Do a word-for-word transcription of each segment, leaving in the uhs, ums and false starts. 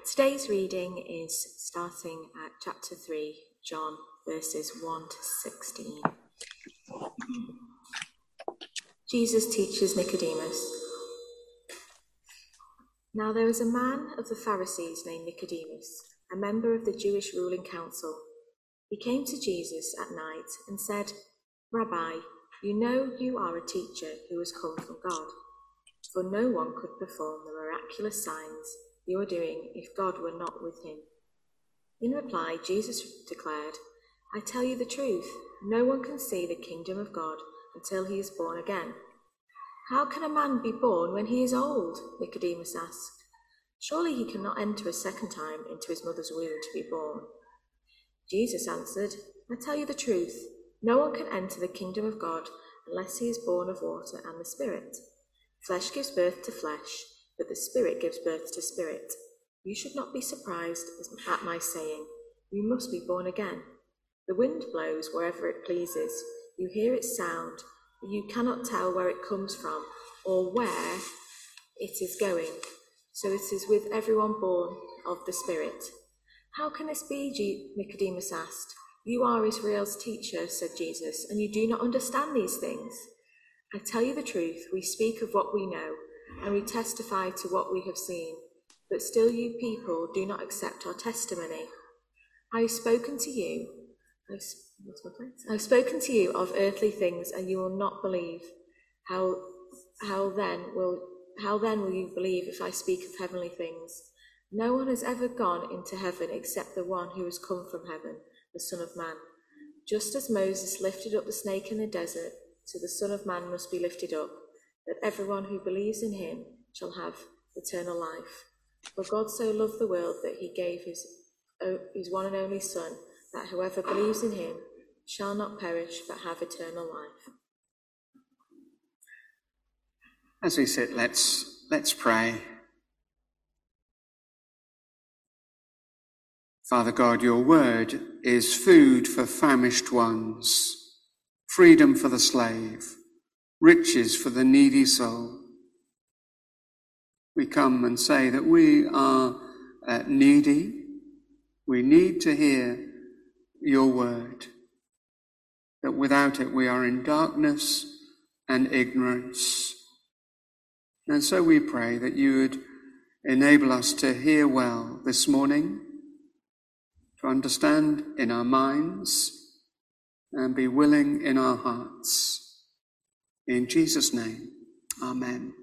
Today's reading is starting at chapter three, John, verses one to sixteen. Jesus teaches Nicodemus. Now there was a man of the Pharisees named Nicodemus, a member of the Jewish ruling council. He came to Jesus at night and said, "Rabbi, you know you are a teacher who has come from God, for no one could perform the miraculous signs you are doing if God were not with him." In reply, Jesus declared, "I tell you the truth, no one can see the kingdom of God until he is born again." "How can a man be born when he is old?" Nicodemus asked. "Surely he cannot enter a second time into his mother's womb to be born." Jesus answered, "I tell you the truth, no one can enter the kingdom of God unless he is born of water and the Spirit. Flesh gives birth to flesh, but the Spirit gives birth to spirit. You should not be surprised at my saying, 'You must be born again.' The wind blows wherever it pleases. You hear its sound, but you cannot tell where it comes from or where it is going. So it is with everyone born of the Spirit." "How can this be?" Nicodemus asked. "You are Israel's teacher," said Jesus, "and you do not understand these things. I tell you the truth, we speak of what we know, and we testify to what we have seen, but still you people do not accept our testimony. I have spoken to you, I've, what's my place? I've spoken to you of earthly things, and you will not believe. How, how then will, how then will you believe if I speak of heavenly things? No one has ever gone into heaven except the one who has come from heaven, the Son of Man. Just as Moses lifted up the snake in the desert, so the Son of Man must be lifted up, that everyone who believes in him shall have eternal life. For God so loved the world that he gave his, his one and only Son, that whoever believes in him shall not perish but have eternal life." As we sit, let's let's pray. Father God, your word is food for famished ones, freedom for the slave, riches for the needy soul. We come and say that we are uh, needy. We need to hear your word, that without it we are in darkness and ignorance. And so we pray that you would enable us to hear well this morning, to understand in our minds, and be willing in our hearts. In Jesus' name, amen.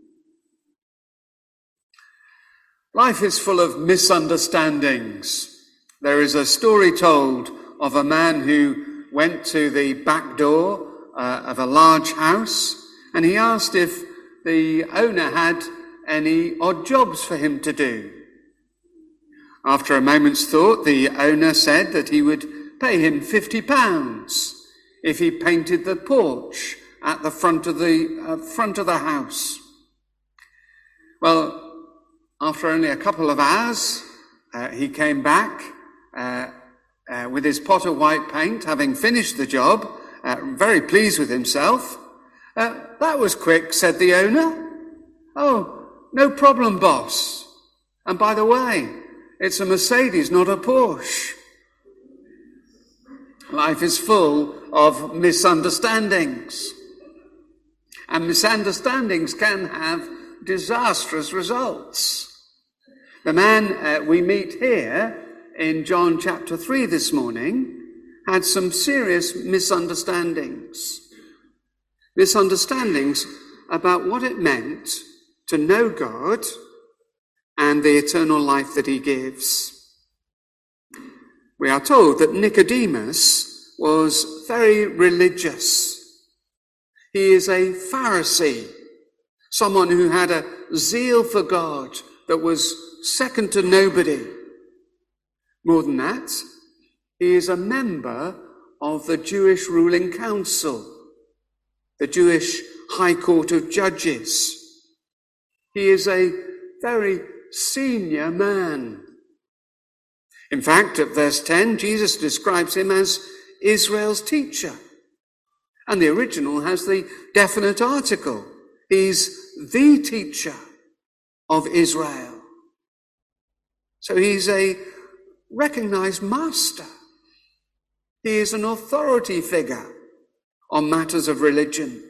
Life is full of misunderstandings. There is a story told of a man who went to the back door uh, of a large house, and he asked if the owner had any odd jobs for him to do. After a moment's thought, the owner said that he would pay him fifty pounds if he painted the porch at the front of the uh, front of the house. Well, after only a couple of hours, uh, he came back uh, uh, with his pot of white paint, having finished the job, uh, very pleased with himself. Uh, "That was quick," said the owner. "Oh, no problem, boss. And by the way, it's a Mercedes, not a Porsche." Life is full of misunderstandings. And misunderstandings can have disastrous results. The man uh, we meet here in John chapter three this morning had some serious misunderstandings. Misunderstandings about what it meant to know God and the eternal life that he gives. We are told that Nicodemus was very religious. He is a Pharisee, someone who had a zeal for God that was second to nobody. More than that, he is a member of the Jewish ruling council, the Jewish High Court of Judges. He is a very senior man. In fact, at verse ten, Jesus describes him as Israel's teacher. And the original has the definite article. He's the teacher of Israel. So he's a recognized master. He is an authority figure on matters of religion.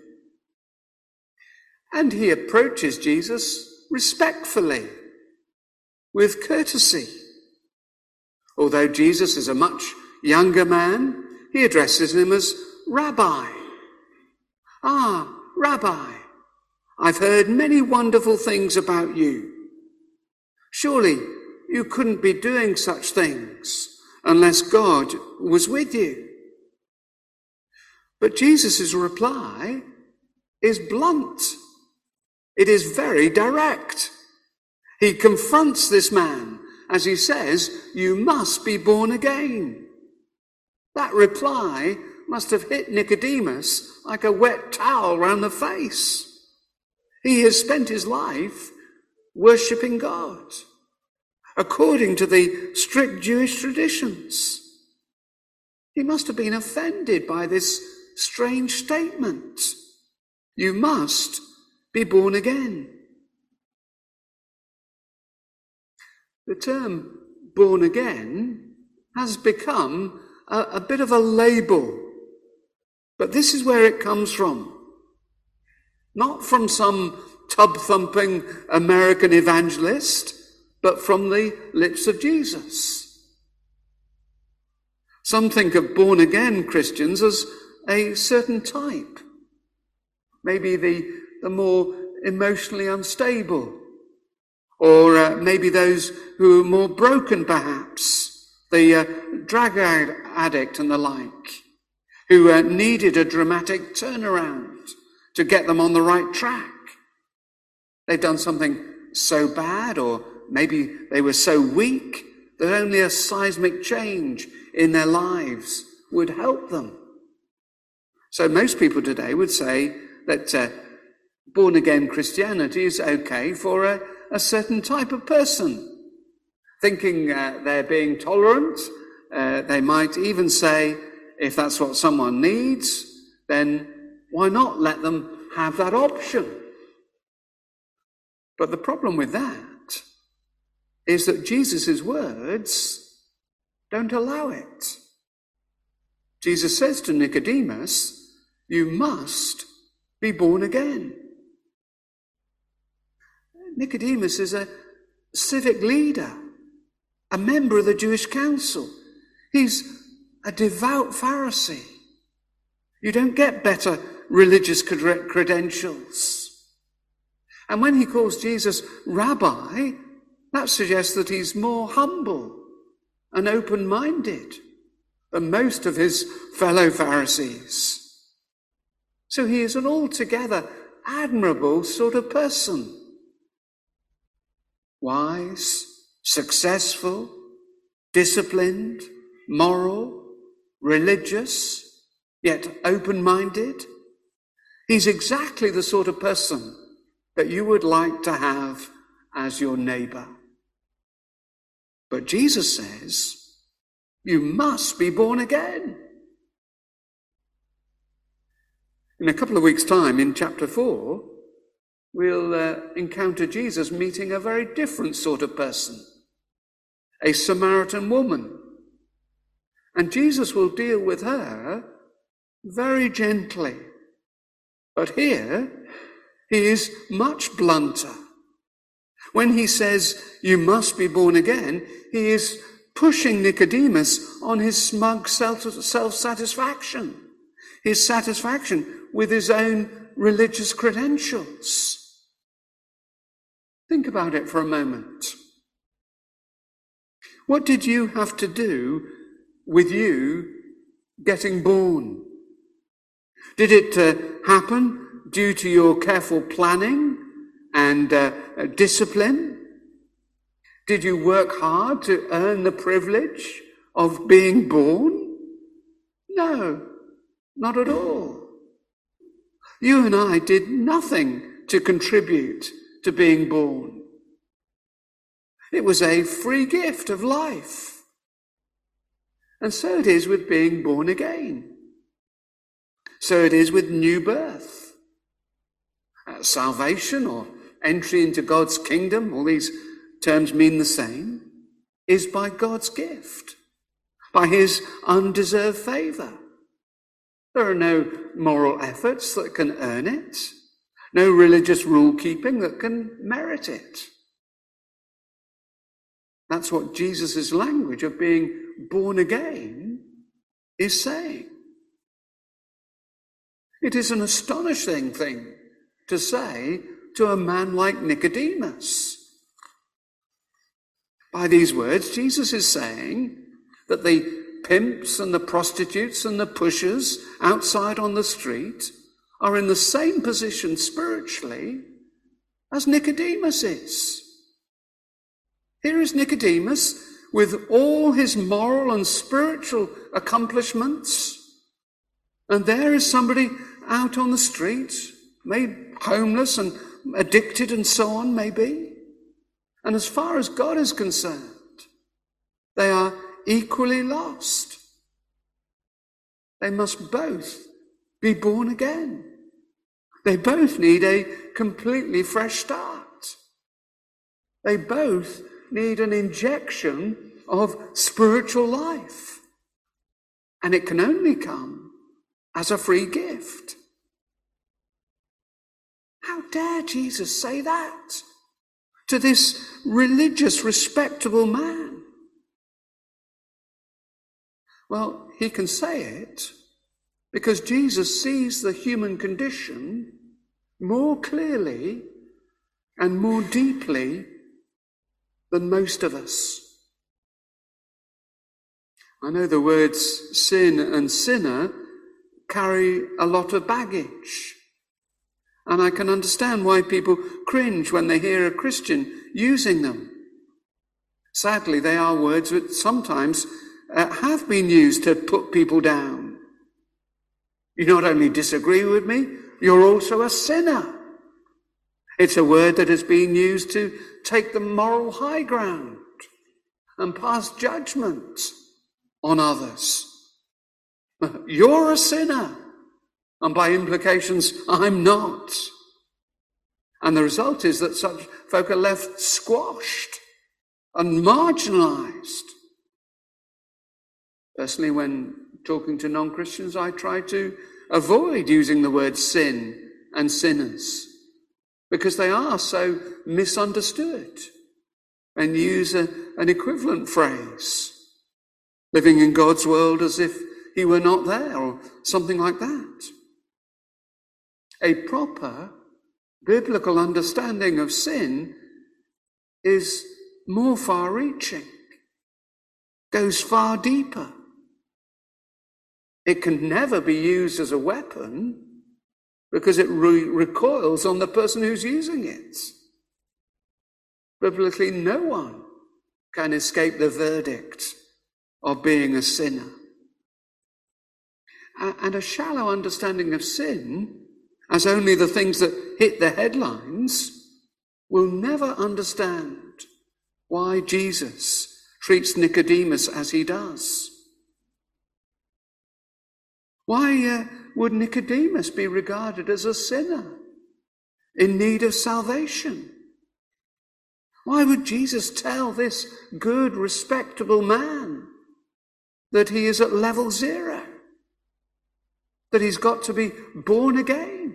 And he approaches Jesus respectfully, with courtesy. Although Jesus is a much younger man, he addresses him as Rabbi. Ah, Rabbi, I've heard many wonderful things about you. Surely you couldn't be doing such things unless God was with you. But Jesus' reply is blunt. It is very direct. He confronts this man as he says, you must be born again. That reply must have hit Nicodemus like a wet towel round the face. He has spent his life worshipping God according to the strict Jewish traditions. He must have been offended by this strange statement. You must be born again. The term born again has become a, a bit of a label, but this is where it comes from. Not from some tub-thumping American evangelist, but from the lips of Jesus. Some think of born-again Christians as a certain type, maybe the, the more emotionally unstable, or uh, maybe those who are more broken perhaps, the uh, drug addict and the like, who uh, needed a dramatic turnaround to get them on the right track. They've done something so bad, or maybe they were so weak that only a seismic change in their lives would help them. So most people today would say that uh, born-again Christianity is okay for a, a certain type of person. Thinking uh, they're being tolerant, uh, they might even say, if that's what someone needs, then why not let them have that option? But the problem with that is that Jesus' words don't allow it. Jesus says to Nicodemus, you must be born again. Nicodemus is a civic leader, a member of the Jewish council. He's a devout Pharisee. You don't get better religious credentials. And when he calls Jesus Rabbi, that suggests that he's more humble and open-minded than most of his fellow Pharisees. So he is an altogether admirable sort of person. Wise, successful, disciplined, moral, religious, yet open-minded. He's exactly the sort of person that you would like to have as your neighbor. But Jesus says, you must be born again. In a couple of weeks' time, in chapter four, we'll uh, encounter Jesus meeting a very different sort of person, a Samaritan woman. And Jesus will deal with her very gently. But here, he is much blunter. When he says, you must be born again, he is pushing Nicodemus on his smug self-satisfaction, his satisfaction with his own religious credentials. Think about it for a moment. What did you have to do with you getting born? Did it uh, happen due to your careful planning and uh, discipline? Did you work hard to earn the privilege of being born? No, not at all. You and I did nothing to contribute to being born. It was a free gift of life. And so it is with being born again. So it is with new birth. Uh, salvation or entry into God's kingdom, all these terms mean the same. is by God's gift, by his undeserved favour. There are no moral efforts that can earn it, no religious rule-keeping that can merit it. That's what Jesus' language of being born again is saying. It is an astonishing thing to say to a man like Nicodemus. By these words, Jesus is saying that the pimps and the prostitutes and the pushers outside on the street are in the same position spiritually as Nicodemus is. Here is Nicodemus with all his moral and spiritual accomplishments, and there is somebody out on the street, made homeless and addicted and so on, maybe. And as far as God is concerned, they are equally lost. They must both be born again. They both need a completely fresh start. They both need an injection of spiritual life. And it can only come as a free gift. How dare Jesus say that to this religious, respectable man? Well, he can say it because Jesus sees the human condition more clearly and more deeply than most of us. I know the words sin and sinner carry a lot of baggage. And I can understand why people cringe when they hear a Christian using them. Sadly, they are words that sometimes uh, have been used to put people down. You not only disagree with me, you're also a sinner. It's a word that has been used to take the moral high ground and pass judgment on others. You're a sinner. And by implications, I'm not. And the result is that such folk are left squashed and marginalised. Personally, when talking to non-Christians, I try to avoid using the word sin and sinners because they are so misunderstood, and use a, an equivalent phrase, living in God's world as if he were not there or something like that. A proper biblical understanding of sin is more far-reaching, goes far deeper. It can never be used as a weapon because it re- recoils on the person who's using it. Biblically, no one can escape the verdict of being a sinner. And a shallow understanding of sin as only the things that hit the headlines will never understand why Jesus treats Nicodemus as he does. Why uh, would Nicodemus be regarded as a sinner in need of salvation? Why would Jesus tell this good, respectable man that he is at level zero, that he's got to be born again?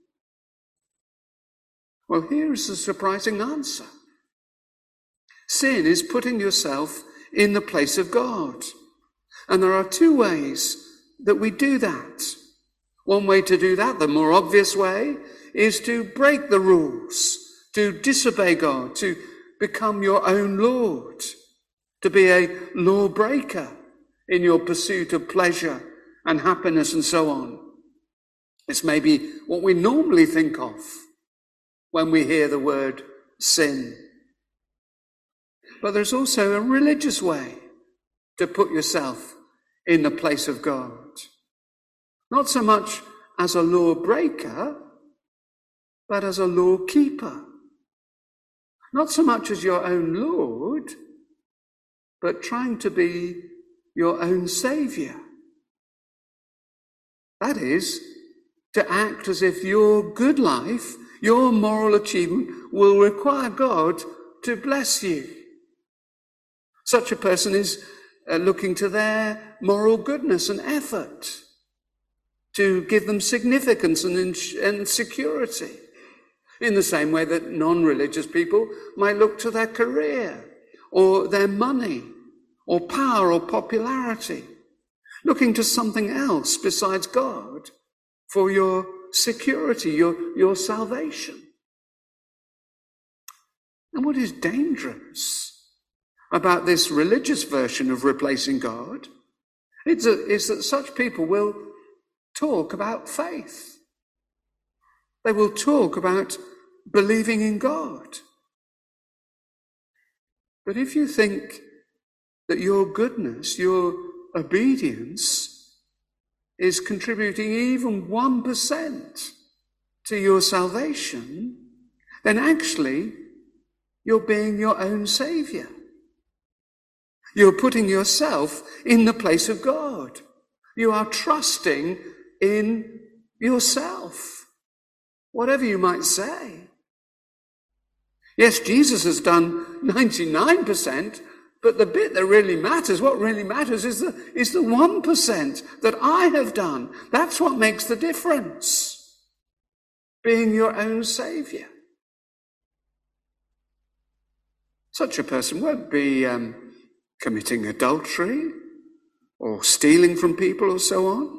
Well, here's the surprising answer. Sin is putting yourself in the place of God. And there are two ways that we do that. One way to do that, the more obvious way, is to break the rules, to disobey God, to become your own Lord, to be a lawbreaker in your pursuit of pleasure and happiness and so on. It's maybe what we normally think of when we hear the word sin. But there's also a religious way to put yourself in the place of God. Not so much as a lawbreaker, but as a law keeper. Not so much as your own Lord, but trying to be your own Saviour. That is, to act as if your good life, your moral achievement will require God to bless you. Such a person is uh, looking to their moral goodness and effort to give them significance and, ins- and security, in the same way that non-religious people might look to their career or their money or power or popularity, looking to something else besides God for your security, your, your salvation. And what is dangerous about this religious version of replacing God is that, is that such people will talk about faith. They will talk about believing in God. But if you think that your goodness, your obedience is contributing even one percent to your salvation, then actually you're being your own saviour. You're putting yourself in the place of God. You are trusting in yourself, whatever you might say. Yes, Jesus has done ninety-nine percent, but the bit that really matters, what really matters is the, is the one percent that I have done. That's what makes the difference. Being your own saviour. Such a person won't be um, committing adultery or stealing from people or so on.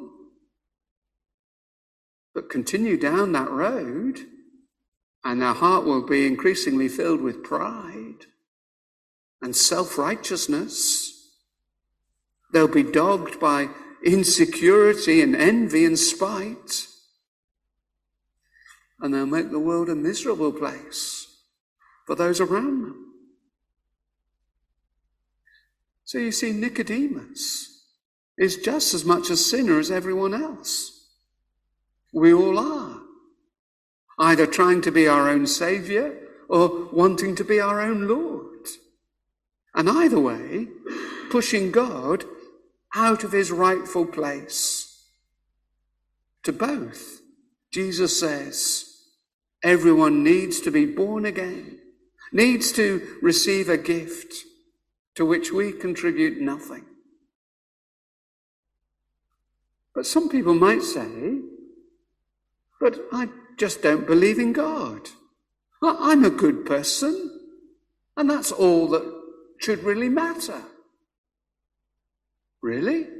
But continue down that road, and their heart will be increasingly filled with pride and self-righteousness. They'll be dogged by insecurity and envy and spite. And they'll make the world a miserable place for those around them. So you see, Nicodemus is just as much a sinner as everyone else. We all are, either trying to be our own saviour or wanting to be our own Lord. And either way, pushing God out of his rightful place. To both, Jesus says, everyone needs to be born again, needs to receive a gift to which we contribute nothing. But some people might say, but I just don't believe in God. I'm a good person, and that's all that should really matter. Really?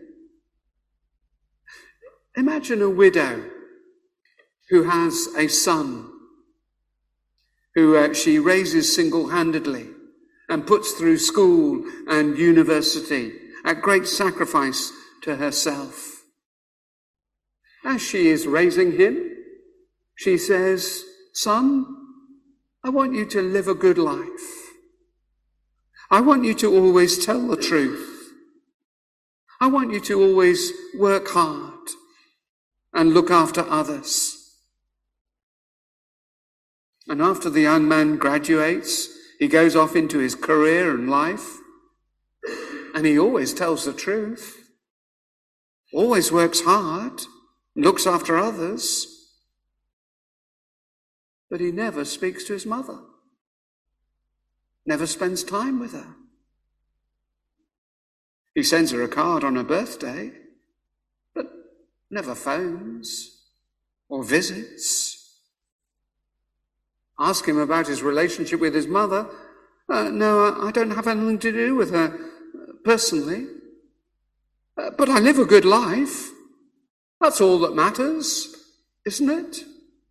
Imagine a widow who has a son who uh, she raises single-handedly and puts through school and university at great sacrifice to herself. As she is raising him, she says, son, I want you to live a good life. I want you to always tell the truth. I want you to always work hard and look after others. And after the young man graduates, he goes off into his career and life, and he always tells the truth, always works hard, looks after others. But he never speaks to his mother, never spends time with her. He sends her a card on her birthday, but never phones or visits. Ask him about his relationship with his mother. Uh, no, I don't have anything to do with her personally. Uh, but I live a good life. That's all that matters, isn't it?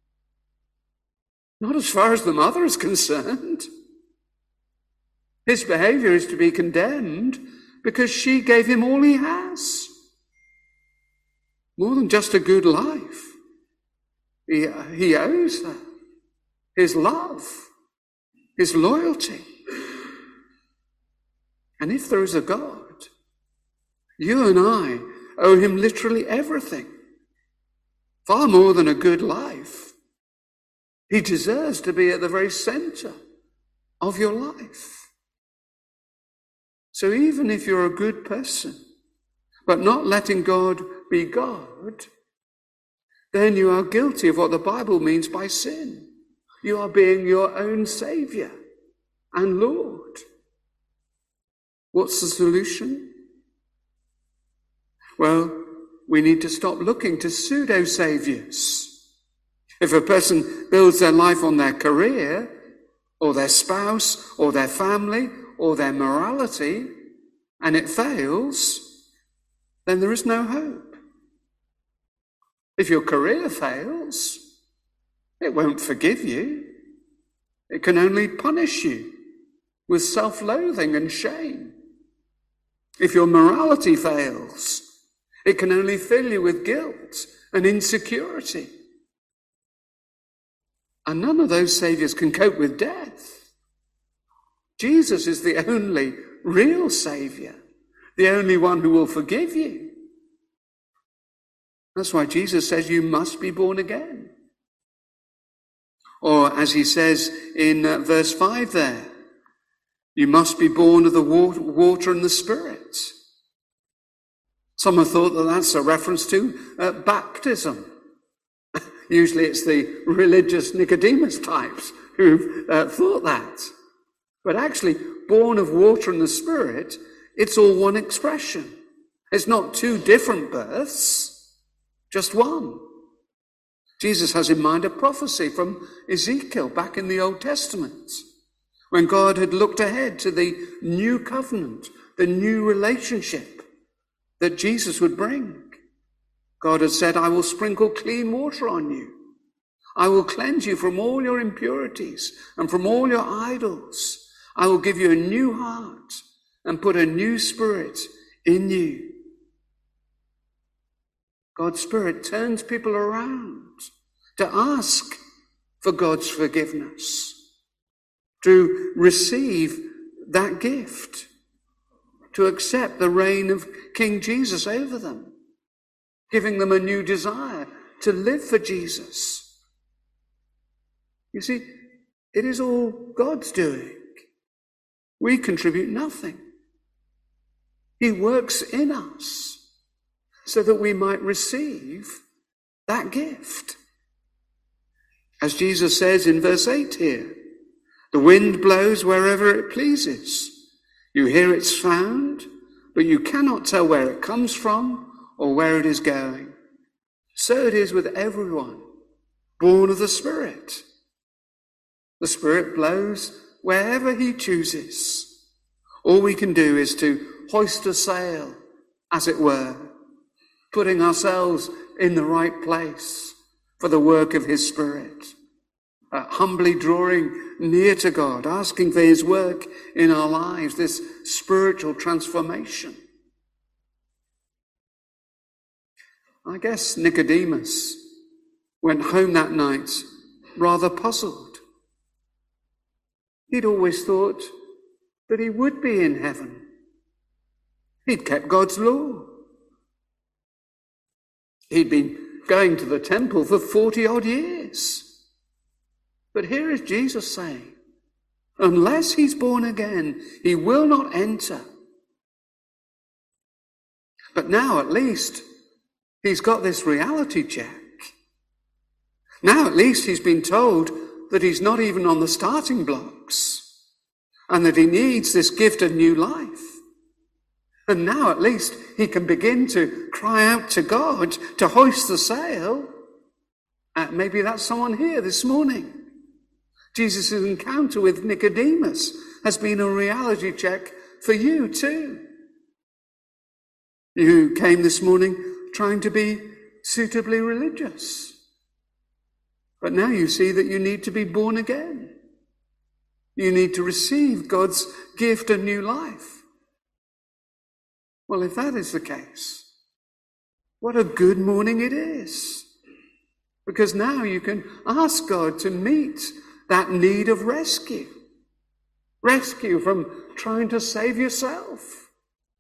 Not as far as the mother is concerned. His behavior is to be condemned because she gave him all he has. More than just a good life. He, he owes her his love, his loyalty. And if there is a God, you and I owe him literally everything. Far more than a good life. He deserves to be at the very center of your life. So even if you're a good person, but not letting God be God, then you are guilty of what the Bible means by sin. You are being your own Saviour and Lord. What's the solution? Well, we need to stop looking to pseudo-saviours. If a person builds their life on their career, or their spouse, or their family, or their morality, and it fails, then there is no hope. If your career fails, it won't forgive you. It can only punish you with self-loathing and shame. If your morality fails, it can only fill you with guilt and insecurity. And none of those saviours can cope with death. Jesus is the only real saviour, the only one who will forgive you. That's why Jesus says you must be born again. Or as he says in uh, verse five there, you must be born of the water and the Spirit. Some have thought that that's a reference to uh, baptism. Usually it's the religious Nicodemus types who've uh, thought that. But actually, born of water and the Spirit, it's all one expression. It's not two different births, just one. Jesus has in mind a prophecy from Ezekiel back in the Old Testament, when God had looked ahead to the new covenant, the new relationship that Jesus would bring. God had said, I will sprinkle clean water on you. I will cleanse you from all your impurities and from all your idols. I will give you a new heart and put a new spirit in you. God's Spirit turns people around to ask for God's forgiveness, to receive that gift, to accept the reign of King Jesus over them, giving them a new desire to live for Jesus. You see, it is all God's doing. We contribute nothing. He works in us so that we might receive that gift. As Jesus says in verse eight here, the wind blows wherever it pleases. You hear its sound, but you cannot tell where it comes from or where it is going. So it is with everyone born of the Spirit. The Spirit blows wherever he chooses. All we can do is to hoist a sail, as it were, putting ourselves in the right place for the work of his Spirit, uh, humbly drawing near to God, asking for his work in our lives, this spiritual transformation. I guess Nicodemus went home that night rather puzzled. He'd always thought that he would be in heaven. He'd kept God's law. He'd been going to the temple for forty odd years. But here is Jesus saying, unless he's born again, he will not enter. But now at least he's got this reality check. Now at least he's been told that he's not even on the starting blocks and that he needs this gift of new life. And now at least he can begin to cry out to God to hoist the sail. Uh, maybe that's someone here this morning. Jesus' encounter with Nicodemus has been a reality check for you too. You came this morning trying to be suitably religious. But now you see that you need to be born again. You need to receive God's gift of new life. Well, if that is the case, what a good morning it is. Because now you can ask God to meet that need of rescue. Rescue from trying to save yourself.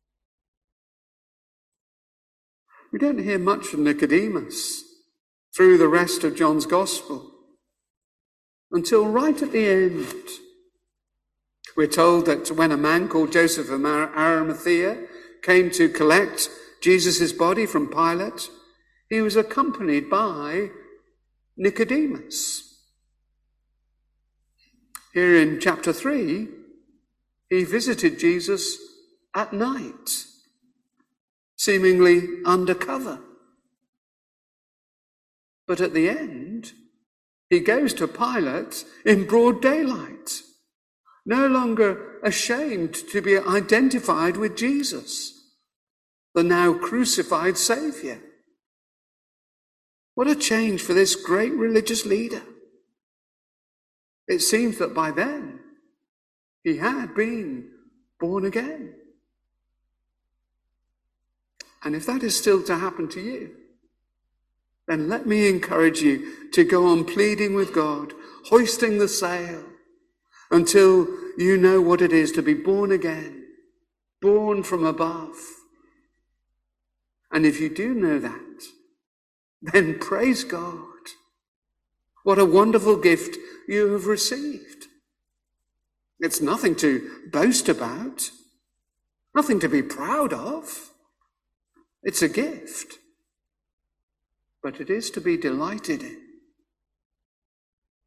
We don't hear much from Nicodemus through the rest of John's Gospel until right at the end. We're told that when a man called Joseph of Arimathea came to collect Jesus' body from Pilate, he was accompanied by Nicodemus. Here in chapter three, he visited Jesus at night, seemingly undercover. But at the end, he goes to Pilate in broad daylight, no longer ashamed to be identified with Jesus, the now crucified Saviour. What a change for this great religious leader. It seems that by then, he had been born again. And if that is still to happen to you, then let me encourage you to go on pleading with God, hoisting the sail, until you know what it is to be born again, born from above. And if you do know that, then praise God. What a wonderful gift you have received. It's nothing to boast about, nothing to be proud of. It's a gift, but it is to be delighted in.